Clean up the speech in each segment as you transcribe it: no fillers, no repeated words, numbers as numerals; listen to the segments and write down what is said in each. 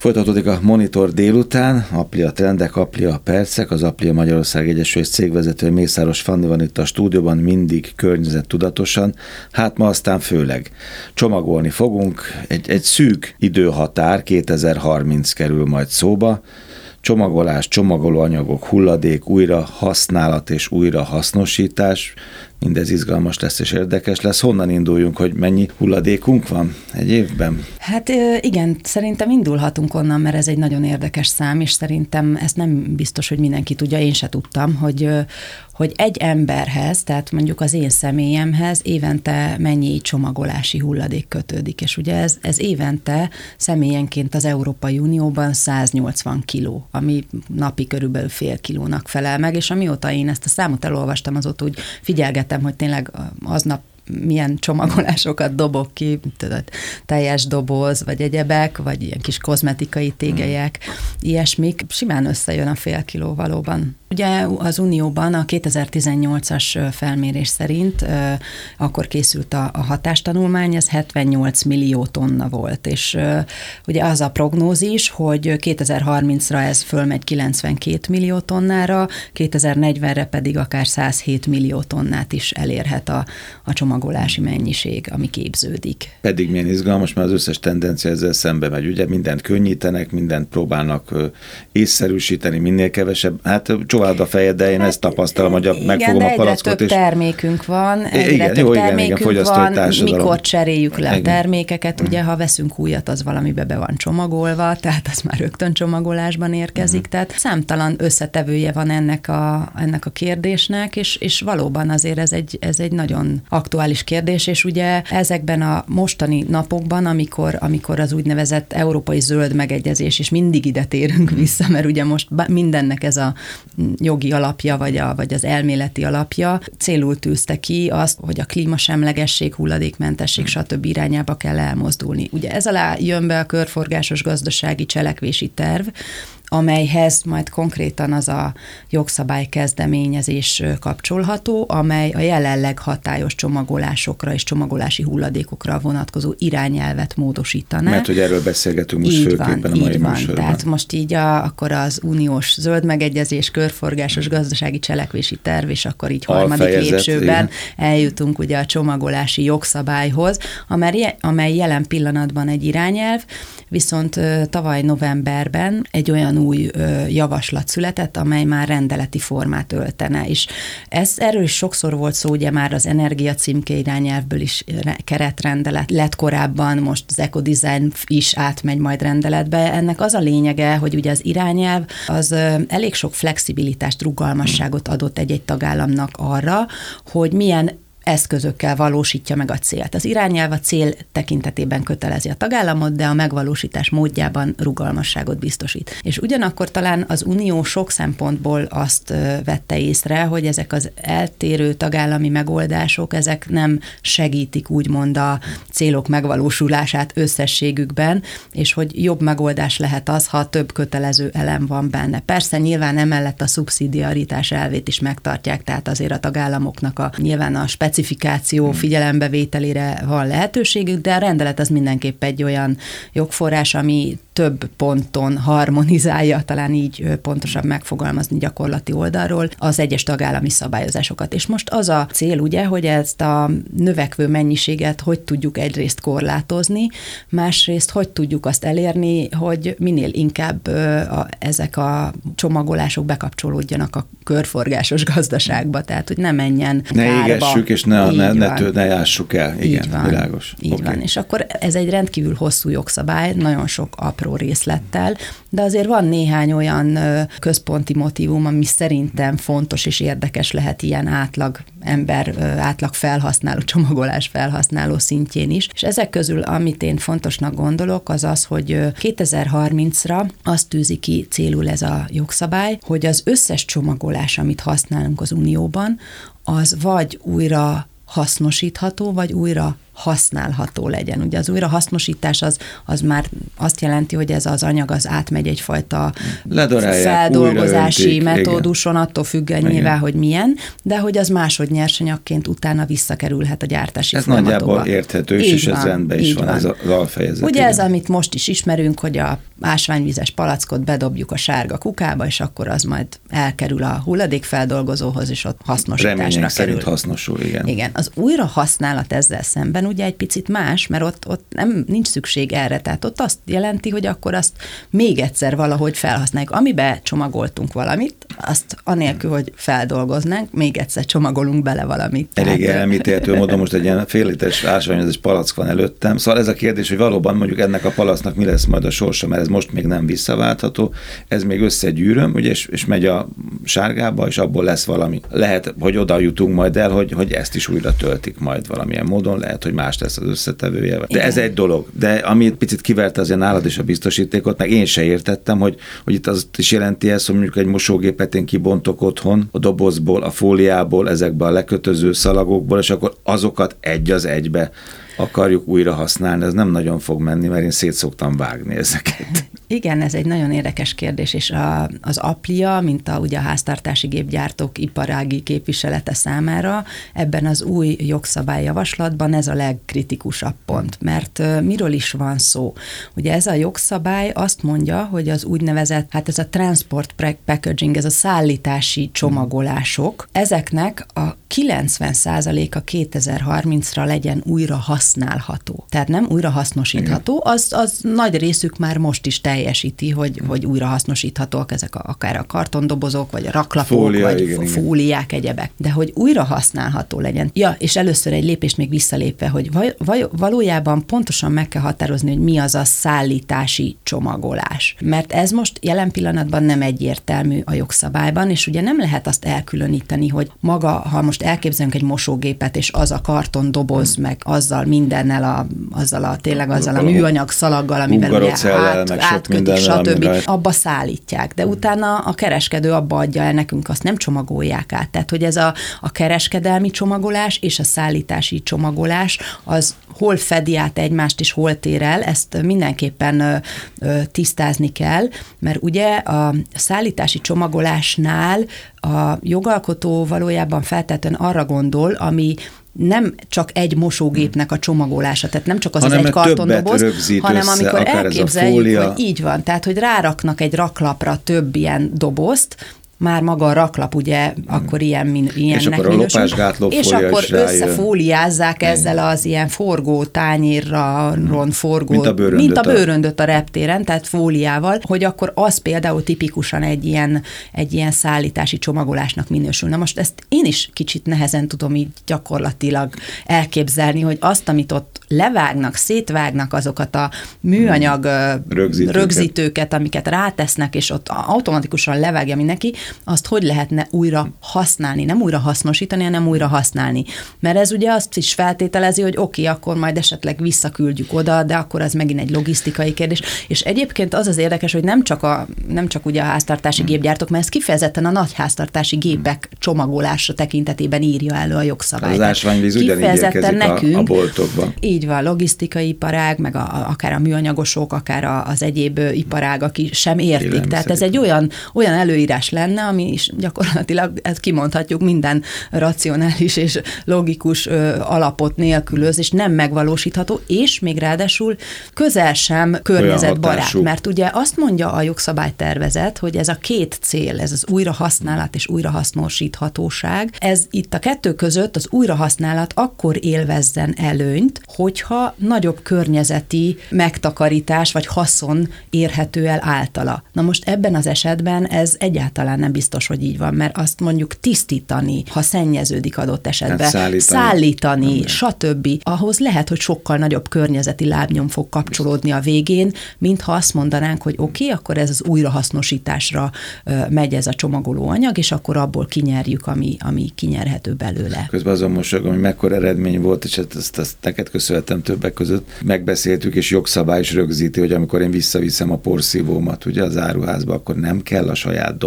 Folytatódik a Monitor délután, Aplia trendek, Aplia percek, az Aplia Magyarország Egyesület cégvezető Mészáros Fanni van itt a stúdióban, mindig környezettudatosan, hát ma aztán főleg csomagolni fogunk, egy szűk időhatár, 2030 kerül majd szóba, csomagolás, csomagolóanyagok, hulladék, újra használat és újra hasznosítás, mindez izgalmas lesz és érdekes lesz. Honnan induljunk, hogy mennyi hulladékunk van egy évben? Hát igen, szerintem indulhatunk onnan, mert ez egy nagyon érdekes szám, és szerintem ezt nem biztos, hogy mindenki tudja, én se tudtam, hogy egy emberhez, tehát mondjuk az én személyemhez évente mennyi csomagolási hulladék kötődik, és ugye ez évente személyenként az Európai Unióban 180 kiló, ami napi körülbelül fél kilónak felel meg, és amióta én ezt a számot elolvastam, azóta úgy figyelgetem, hogy tényleg aznap milyen csomagolásokat dobok ki, tudod, teljes doboz, vagy egyebek, vagy ilyen kis kozmetikai tégelyek, ilyesmik, simán összejön a fél kiló valóban. Ugye az Unióban a 2018-as felmérés szerint akkor készült a hatástanulmány, ez 78 millió tonna volt, és ugye az a prognózis, hogy 2030-ra ez fölmegy 92 millió tonnára, 2040-re pedig akár 107 millió tonnát is elérhet a csomagolási mennyiség, ami képződik. Pedig milyen izgalmas, mert az összes tendencia ezzel szembe megy. Ugye mindent könnyítenek, mindent próbálnak észszerűsíteni, minél kevesebb. Hát csóváld a fejed, de én ezt tapasztalom, hogy megfogom a palackot. Egyre több termékünk van, egyre több termékünk van, mikor cseréljük le a termékeket, ugye ha veszünk újat, az valamibe be van csomagolva, tehát az már rögtön csomagolásban érkezik, tehát számtalan összetevője van ennek a kérdésnek, és valóban azért ez egy nagyon aktuális kérdés, és ugye ezekben a mostani napokban, amikor az úgynevezett európai zöld megegyezés, és mindig ide térünk vissza, mert ugye most mindennek ez a jogi alapja, vagy az elméleti alapja, célul tűzte ki azt, hogy a klímasemlegesség, hulladékmentesség, stb. Irányába kell elmozdulni. Ugye ez alá jön be a körforgásos gazdasági cselekvési terv, amelyhez majd konkrétan az a jogszabály kezdeményezés kapcsolható, amely a jelenleg hatályos csomagolásokra és csomagolási hulladékokra vonatkozó irányelvet módosítaná. Mert hogy erről beszélgetünk most főképpen a mai műsorban. Tehát most így akkor az uniós zöld megegyezés, körforgásos gazdasági cselekvési terv, és akkor így harmadik lépcsőben eljutunk ugye a csomagolási jogszabályhoz, amely jelen pillanatban egy irányelv, viszont tavaly novemberben egy olyan új javaslat született, amely már rendeleti formát öltene, és erről is sokszor volt szó, ugye már az energia címke irányelvből is keretrendelet lett korábban, most az ecodesign is átmegy majd rendeletbe. Ennek az a lényege, hogy ugye az irányelv az elég sok flexibilitást, rugalmasságot adott egy-egy tagállamnak arra, hogy milyen eszközökkel valósítja meg a célt. Az irányelv a cél tekintetében kötelezi a tagállamot, de a megvalósítás módjában rugalmasságot biztosít. És ugyanakkor talán az Unió sok szempontból azt vette észre, hogy ezek az eltérő tagállami megoldások, ezek nem segítik úgymond a célok megvalósulását összességükben, és hogy jobb megoldás lehet az, ha több kötelező elem van benne. Persze nyilván emellett a szubszidiaritás elvét is megtartják, tehát azért a tagállamoknak nyilván a specifikáció figyelembevételére van lehetőségük, de a rendelet az mindenképp egy olyan jogforrás, ami több ponton harmonizálja, talán így pontosabb megfogalmazni gyakorlati oldalról az egyes tagállami szabályozásokat. És most az a cél ugye, hogy ezt a növekvő mennyiséget hogy tudjuk egyrészt korlátozni, másrészt hogy tudjuk azt elérni, hogy minél inkább ezek a csomagolások bekapcsolódjanak a körforgásos gazdaságba, tehát hogy ne menjen kárba. Ne égessük, és ne jássuk el. Igen, így van, világos. Így van. És akkor ez egy rendkívül hosszú jogszabály, nagyon sok apró részlettel, de azért van néhány olyan központi motívum, ami szerintem fontos és érdekes lehet ilyen átlag felhasználó, csomagolás felhasználó szintjén is. És ezek közül, amit én fontosnak gondolok, az az, hogy 2030-ra azt tűzi ki célul ez a jogszabály, hogy az összes csomagolás, amit használunk az Unióban, az vagy újra hasznosítható, vagy újra használható legyen. Ugye az újrahasznosítás az már azt jelenti, hogy ez az anyag az átmegy egyfajta feldolgozási metóduson, attól függően nyilván, hogy milyen, de hogy az másodnyersanyagként utána visszakerülhet a gyártási folyamatokba. Ez nagyjából érthető, és ez rendben is van, ez az alfejezet. Ugye igen. Ez, amit most is ismerünk, hogy a ásványvízes palackot bedobjuk a sárga kukába, és akkor az majd elkerül a hulladékfeldolgozóhoz, és ott hasznosításra remények kerül. Szerint hasznosul, igen. Igen, az újrahasználat ezzel szemben ugye egy picit más, mert ott nincs szükség erre, tehát ott azt jelenti, hogy akkor azt még egyszer valahogy felhasználjuk. Amibe csomagoltunk valamit, azt anélkül, hogy feldolgoznánk, még egyszer csomagolunk bele valamit. Elég elmítélhető módon most egy ilyen fél literes ásványvizes palack van előttem. Szóval ez a kérdés, hogy valóban mondjuk ennek a palacknak mi lesz majd a sorsa, mert ez most még nem visszaváltható, ez még összegyűröm, ugye, és megy a sárgába, és abból lesz valami. Lehet, hogy oda jutunk majd el, hogy ezt is újra töltik majd valamilyen módon, lehet, hogy más lesz az összetevője. De ez egy dolog. De ami picit kiverte azért nálad is a biztosítékot, meg én se értettem, hogy itt az is jelenti ezt, hogy mondjuk egy mosógépet én kibontok otthon, a dobozból, a fóliából, ezekbe a lekötöző szalagokból, és akkor azokat egy az egybe akarjuk újra használni, ez nem nagyon fog menni, mert én szét szoktam vágni ezeket. Igen, ez egy nagyon érdekes kérdés, és az Aplia, mint ugye a háztartási gépgyártók iparági képviselete számára, ebben az új jogszabályjavaslatban ez a legkritikusabb pont, mert miről is van szó? Ugye ez a jogszabály azt mondja, hogy az úgynevezett, hát ez a transport packaging, ez a szállítási csomagolások, ezeknek a 90%-a 2030-ra legyen újra használható. Tehát nem újra hasznosítható, az nagy részük már most is teljesíti, hogy újra hasznosíthatóak ezek akár a kartondobozok, vagy a raklapok, vagy fóliák, egyebek. De hogy újra használható legyen. Ja, és először egy lépést még visszalépve, hogy valójában pontosan meg kell határozni, hogy mi az a szállítási csomagolás. Mert ez most jelen pillanatban nem egyértelmű a jogszabályban, és ugye nem lehet azt elkülöníteni, hogy maga, ha most elképzelünk egy mosógépet, és az a kartondoboz, meg azzal mindennel, azzal a műanyag szalaggal, amivel ugye átkötik, stb. Abba szállítják. De utána a kereskedő abba adja el nekünk, azt nem csomagolják át. Tehát, hogy ez a kereskedelmi csomagolás és a szállítási csomagolás, az hol fedi át egymást, és hol tér el, ezt mindenképpen tisztázni kell, mert ugye a szállítási csomagolásnál a jogalkotó valójában feltétlenül arra gondol, ami nem csak egy mosógépnek a csomagolása, tehát nem csak az egy kartondoboz, hanem amikor elképzeljük, hogy így van, tehát hogy ráraknak egy raklapra több ilyen dobozt, már maga a raklap ugye akkor ilyennek minősül, és akkor összefóliázzák ezzel az ilyen forgó tányérron forgó, mint a bőröndöt a reptéren, tehát fóliával, hogy akkor az például tipikusan egy ilyen szállítási csomagolásnak minősül. Na most ezt én is kicsit nehezen tudom így gyakorlatilag elképzelni, hogy azt, amit ott levágnak, szétvágnak azokat a műanyag rögzítőket, amiket rátesznek, és ott automatikusan levágja mindenki, azt hogy lehetne újra használni, nem újra hasznosítani, hanem újra használni. Mert ez ugye azt is feltételezi, hogy oké, akkor majd esetleg visszaküldjük oda, de akkor az megint egy logisztikai kérdés. És egyébként az érdekes, hogy nem csak ugye a háztartási gépgyártók, mert ez kifejezetten a nagy háztartási gépek csomagolása tekintetében írja elő a jogszabály. Az ásványvíz ugyanígy érkezik a boltokban. Így van, logisztikai iparág, meg akár a műanyagosok, akár az egyéb iparágak is sem értik. Tehát ez egy olyan előírás lenne, ami is gyakorlatilag, ezt kimondhatjuk, minden racionális és logikus alapot nélkülöz, és nem megvalósítható, és még ráadásul közel sem környezetbarát. Mert ugye azt mondja a jogszabálytervezet, hogy ez a két cél, ez az újrahasználat és újrahasznosíthatóság, ez itt a kettő között az újrahasználat akkor élvezzen előnyt, hogyha nagyobb környezeti megtakarítás vagy haszon érhető el általa. Na most ebben az esetben ez egyáltalán nem biztos, hogy így van, mert azt mondjuk tisztítani, ha szennyeződik adott esetben, szállítani, stb. Ahhoz lehet, hogy sokkal nagyobb környezeti lábnyom fog kapcsolódni a végén, mintha azt mondanánk, hogy oké, akkor ez az újrahasznosításra megy ez a csomagoló anyag, és akkor abból kinyerjük, ami kinyerhető belőle. Közben azon mosolygom, hogy mekkora eredmény volt, és ezt neked köszönhetem többek között. Megbeszéltük, és jogszabály is rögzíti, hogy amikor én visszaviszem a porszívómat ugye az áruházba, akkor nem kell a saját dobozába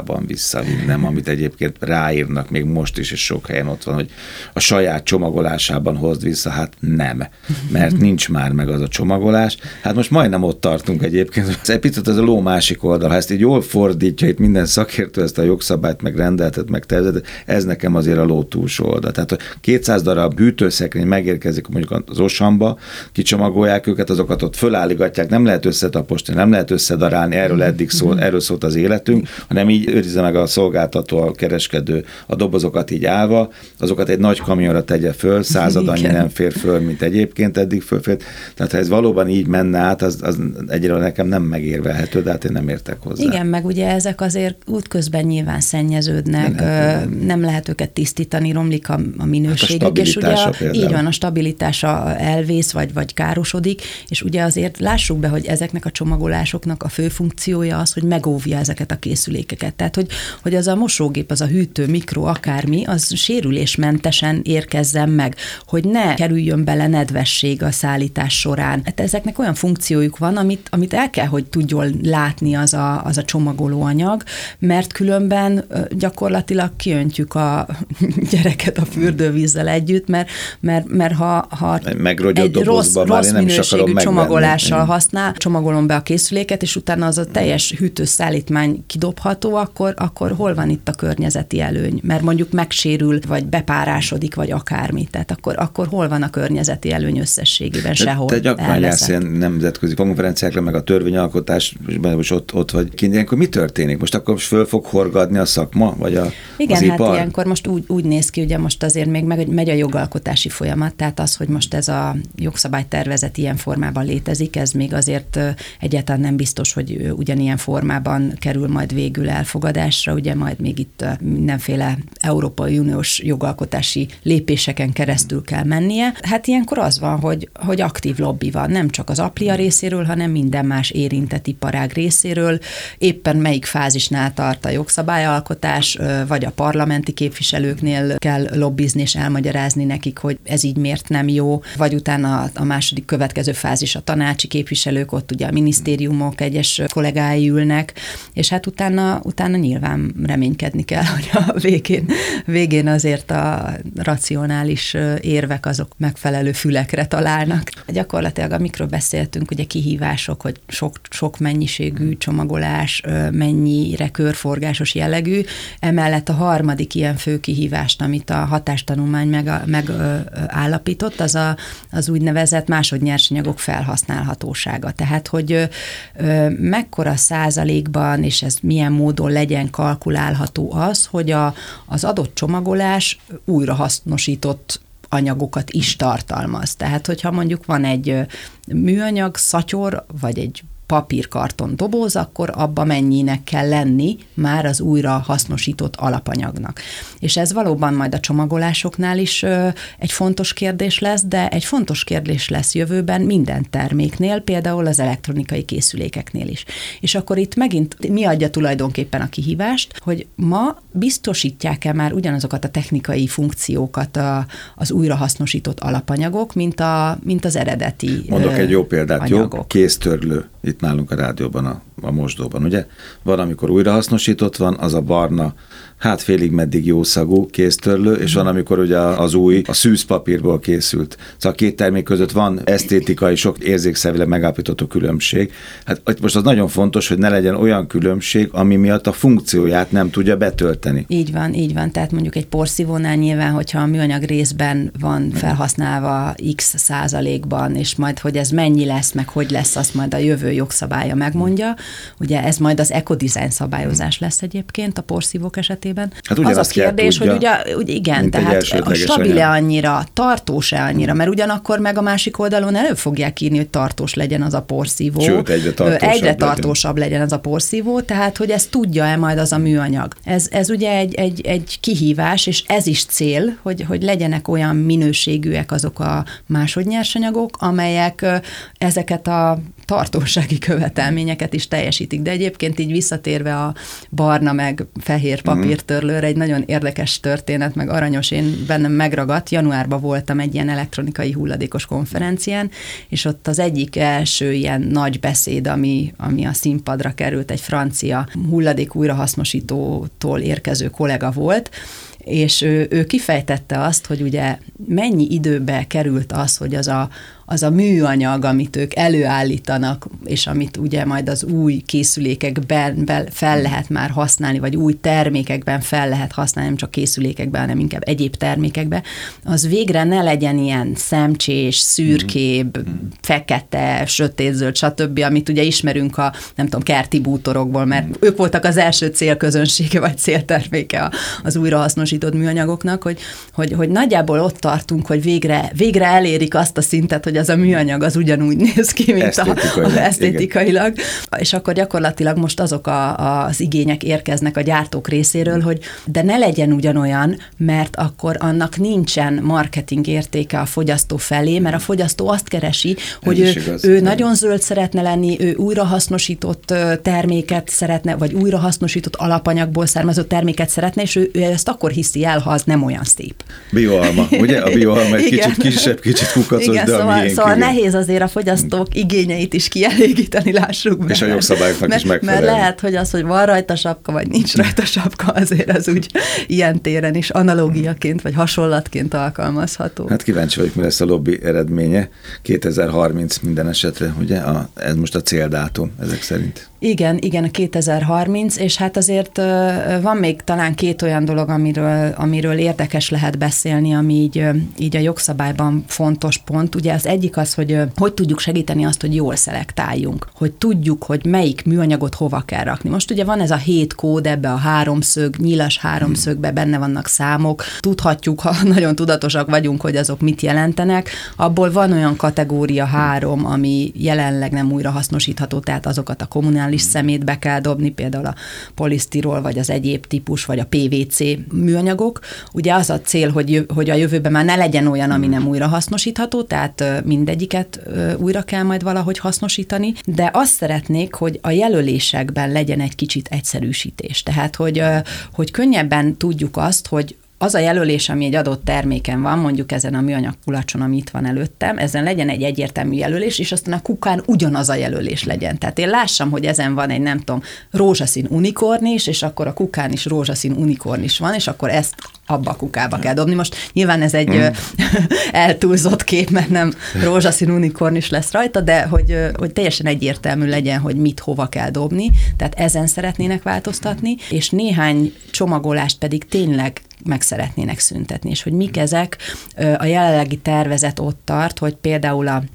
korában visszavinnem, amit egyébként ráírnak még most is, és sok helyen ott van, hogy a saját csomagolásában hozd vissza, hát nem, mert nincs már meg az a csomagolás. Hát most majdnem ott tartunk egyébként. Ez egy picit az a ló másik oldal, ha ezt így jól fordítja, itt minden szakértő ezt a jogszabályt, meg rendeltet, meg tervezetet, ez nekem azért a ló túlsó oldal. Tehát a 200 darab hűtőszekrény megérkezik mondjuk az Osamba, kicsomagolják őket, azokat ott fölállígatják, nem lehet összetaposni, nem lehet összedarálni, erről szólt az életünk, hanem így őrizze meg a szolgáltató, a kereskedő a dobozokat így állva, azokat egy nagy kamionra tegye föl, 100 annyi nem fér föl, mint egyébként eddig fölfért. Tehát ha ez valóban így menne át, az egyre nekem nem megérvelhető, de hát én nem értek hozzá. Igen, meg ugye ezek azért útközben nyilván szennyeződnek, nem lehet őket tisztítani, romlik a minőségük, és ugye így van, a stabilitása elvész, vagy károsodik, és ugye azért lássuk be, hogy ezeknek a csomagolásoknak a fő funkciója az, hogy megóvja ezeket a készülékeket. Tehát, hogy az a mosógép, az a hűtő, mikro, akármi, az sérülésmentesen érkezzen meg, hogy ne kerüljön bele nedvesség a szállítás során. Hát ezeknek olyan funkciójuk van, amit el kell, hogy tudjon látni az a csomagolóanyag, mert különben gyakorlatilag kiöntjük a gyereket a fürdővízzel együtt, mert ha egy rossz minőségű csomagolással csomagolom be a készüléket, és utána az a teljes hűtőszállítmány kidobható, akkor hol van itt a környezeti előny? Mert mondjuk megsérül, vagy bepárásodik, vagy akármi. Tehát akkor hol van a környezeti előny összességében? Sehol. Te gyakran jársz ilyen nemzetközi konferenciákra, meg a törvényalkotás, és ott vagy kint. Ilyenkor mi történik? Most akkor föl fog horgadni a szakma, vagy az ipar? Hát ilyenkor most úgy néz ki, ugye most azért még megy a jogalkotási folyamat, tehát az, hogy most ez a jogszabálytervezet ilyen formában létezik, ez még azért egyáltalán nem biztos, hogy ugyanilyen formában kerül majd végül elfogadásra, ugye majd még itt mindenféle Európai Uniós jogalkotási lépéseken keresztül kell mennie. Hát ilyenkor az van, hogy aktív lobby van, nem csak az Aplia részéről, hanem minden más érintett iparág részéről. Éppen melyik fázisnál tart a jogszabályalkotás, vagy a parlamenti képviselőknél kell lobbizni és elmagyarázni nekik, hogy ez így miért nem jó, vagy utána a második következő fázis a tanácsi képviselők, ott ugye a minisztériumok egyes kollégái ülnek, és hát utána nyilván reménykedni kell, hogy a végén azért a racionális érvek azok megfelelő fülekre találnak. Gyakorlatilag, amikről beszéltünk, ugye kihívások, hogy sok mennyiségű csomagolás, mennyire körforgásos jellegű, emellett a harmadik ilyen fő kihívást, amit a hatástanulmány megállapított, az úgynevezett másodnyersanyagok felhasználhatósága. Tehát, hogy mekkora százalékban, és ez milyen módon legyen kalkulálható az, hogy az adott csomagolás újrahasznosított anyagokat is tartalmaz. Tehát, hogyha mondjuk van egy műanyag szatyor, vagy egy papírkarton doboz, akkor abba mennyinek kell lenni már az újra hasznosított alapanyagnak. És ez valóban majd a csomagolásoknál is egy fontos kérdés lesz, de egy fontos kérdés lesz jövőben minden terméknél, például az elektronikai készülékeknél is. És akkor itt megint mi adja tulajdonképpen a kihívást, hogy ma biztosítják-e már ugyanazokat a technikai funkciókat az újrahasznosított alapanyagok, mint az eredeti Mondok egy jó példát, anyagok. Jó kéztörlő. Itt nálunk a rádióban, a mosdóban, ugye? Van, amikor újrahasznosított van, az a barna, hát félig meddig jószagú kéztörlő, és van, amikor ugye az új, a szűzpapírból készült. Szóval a két termék között van esztétikai, sok érzékszervileg megállapítható különbség. Hát most az nagyon fontos, hogy ne legyen olyan különbség, ami miatt a funkcióját nem tudja betölteni. Így van. Tehát mondjuk egy porszívónál nyilván, hogyha a műanyag részben van felhasználva x százalékban, és majd, hogy ez mennyi lesz, meg hogy lesz, azt majd a jövő jogszabálya megmondja. Ugye ez majd az ecodesign szabályozás lesz egyébként a porszívók esetében. Hát az a kérdés, hogy ugye igen, tehát stabil-e annyira, tartós-e annyira, mert ugyanakkor meg a másik oldalon elő fogják írni, hogy tartós legyen az a porszívó. Sőt, egyre tartósabb legyen az a porszívó, tehát hogy ezt tudja-e majd az a műanyag. Ez ugye egy kihívás, és ez is cél, hogy legyenek olyan minőségűek azok a másodnyersanyagok, amelyek ezeket a tartósági követelményeket is teljesítik. De egyébként így visszatérve a barna meg fehér papírtörlőre, egy nagyon érdekes történet, meg aranyos, én bennem megragadt. Januárban voltam egy ilyen elektronikai hulladékos konferencián, és ott az egyik első ilyen nagy beszéd, ami a színpadra került, egy francia hulladék újrahasznosítótól érkező kollega volt, és ő kifejtette azt, hogy ugye mennyi időbe került az, hogy az a műanyag, amit ők előállítanak, és amit ugye majd az új készülékekben fel lehet már használni, vagy új termékekben fel lehet használni, nem csak készülékekben, hanem inkább egyéb termékekben, az végre ne legyen ilyen szemcsés, szürkébb, fekete, sötétzöld, stb., amit ugye ismerünk a, nem tudom, kerti bútorokból, mert ők voltak az első célközönsége, vagy célterméke az újrahasznosított műanyagoknak, hogy nagyjából ott tartunk, hogy végre elérik azt a szintet, hogy az a műanyag az ugyanúgy néz ki, mint esztétikailag. És akkor gyakorlatilag most azok az igények érkeznek a gyártók részéről, hogy de ne legyen ugyanolyan, mert akkor annak nincsen marketing értéke a fogyasztó felé, mert a fogyasztó azt keresi, hogy ő nagyon zöld szeretne lenni, ő újrahasznosított terméket szeretne, vagy újrahasznosított alapanyagból származó terméket szeretne, és ő ezt akkor hiszi el, ha az nem olyan szép. Bioalma, ugye? A bioalma egy kicsit kisebb, kicsit kukacos, de Szóval nehéz azért a fogyasztók igényeit is kielégíteni, lássuk be. És a jogszabályoknak is megfelelni. Mert lehet, hogy az, hogy van rajta sapka, vagy nincs rajta sapka, azért az úgy ilyen téren is analógiaként, vagy hasonlatként alkalmazható. Hát kíváncsi vagyok, mi lesz a lobby eredménye. 2030 minden esetre, ugye? Ez most a céldátum ezek szerint. Igen, a 2030, és hát azért van még talán két olyan dolog, amiről érdekes lehet beszélni, ami így a jogszabályban fontos pont. Ugye az egyik az, hogy tudjuk segíteni azt, hogy jól szelektáljunk, hogy tudjuk, hogy melyik műanyagot hova kell rakni. Most ugye van ez a 7 kód, ebbe a háromszög, nyilas háromszögbe benne vannak számok, tudhatjuk, ha nagyon tudatosak vagyunk, hogy azok mit jelentenek. Abból van olyan kategória 3, ami jelenleg nem újrahasznosítható, tehát azokat a kommunális szemétbe kell dobni, például a polisztirol, vagy az egyéb típus, vagy a PVC műanyagok. Ugye az a cél, hogy a jövőben már ne legyen olyan, ami nem újrahasznosítható, tehát mindegyiket újra kell majd valahogy hasznosítani, de azt szeretnék, hogy a jelölésekben legyen egy kicsit egyszerűsítés. Tehát, hogy könnyebben tudjuk azt, hogy az a jelölés, ami egy adott terméken van, mondjuk ezen a műanyag kulacson, ami itt van előttem, ezen legyen egy egyértelmű jelölés, és aztán a kukán ugyanaz a jelölés legyen. Tehát én lássam, hogy ezen van egy, nem tudom, rózsaszín unikornis, és akkor a kukán is rózsaszín unikornis van, és akkor ezt abba a kukába kell dobni. Most nyilván ez egy eltúlzott kép, mert nem rózsaszín unikornis lesz rajta, de hogy teljesen egyértelmű legyen, hogy mit hova kell dobni, tehát ezen szeretnének változtatni, és néhány csomagolást pedig tényleg meg szeretnének szüntetni, és hogy mik ezek, a jelenlegi tervezet ott tart, hogy például a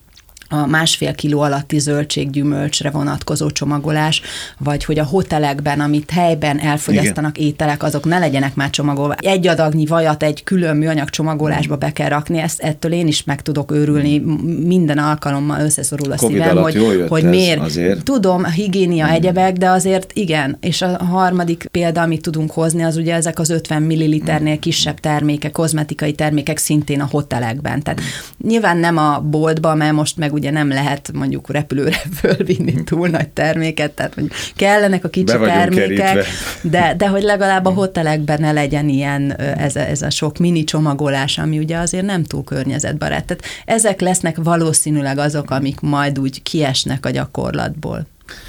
1,5 kiló alatti zöldséggyümölcsre vonatkozó csomagolás, vagy hogy a hotelekben, amit helyben elfogyasztanak ételek, azok ne legyenek már csomagolva. Egy adagnyi vajat egy külön műanyag csomagolásba be kell rakni, ettől én is meg tudok őrülni, minden alkalommal összeszorul a szívem, hogy miért. Azért. Tudom, higiénia egyebek, de azért igen. És a harmadik példa, amit tudunk hozni, az ugye ezek az 50 milliliternél kisebb termékek, kozmetikai termékek szintén a hotelekben. Tehát nyilván nem a boltba, mert most meg ugye nem lehet mondjuk repülőre fölvinni túl nagy terméket, tehát mondjuk kellenek a kicsi termékek, de hogy legalább a hotelekben ne legyen ilyen ez a sok mini csomagolás, ami ugye azért nem túl környezetbarát. Tehát ezek lesznek valószínűleg azok, amik majd úgy kiesnek a gyakorlatból.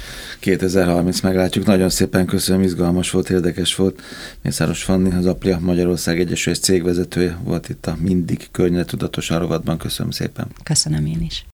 2030 meglátjuk. Nagyon szépen köszönöm, izgalmas volt, érdekes volt. Mészáros Fanni, az Aplia Magyarország Egyesület cégvezetője volt itt a Mindig környezettudatosan rovatban. Köszönöm szépen. Köszönöm én is.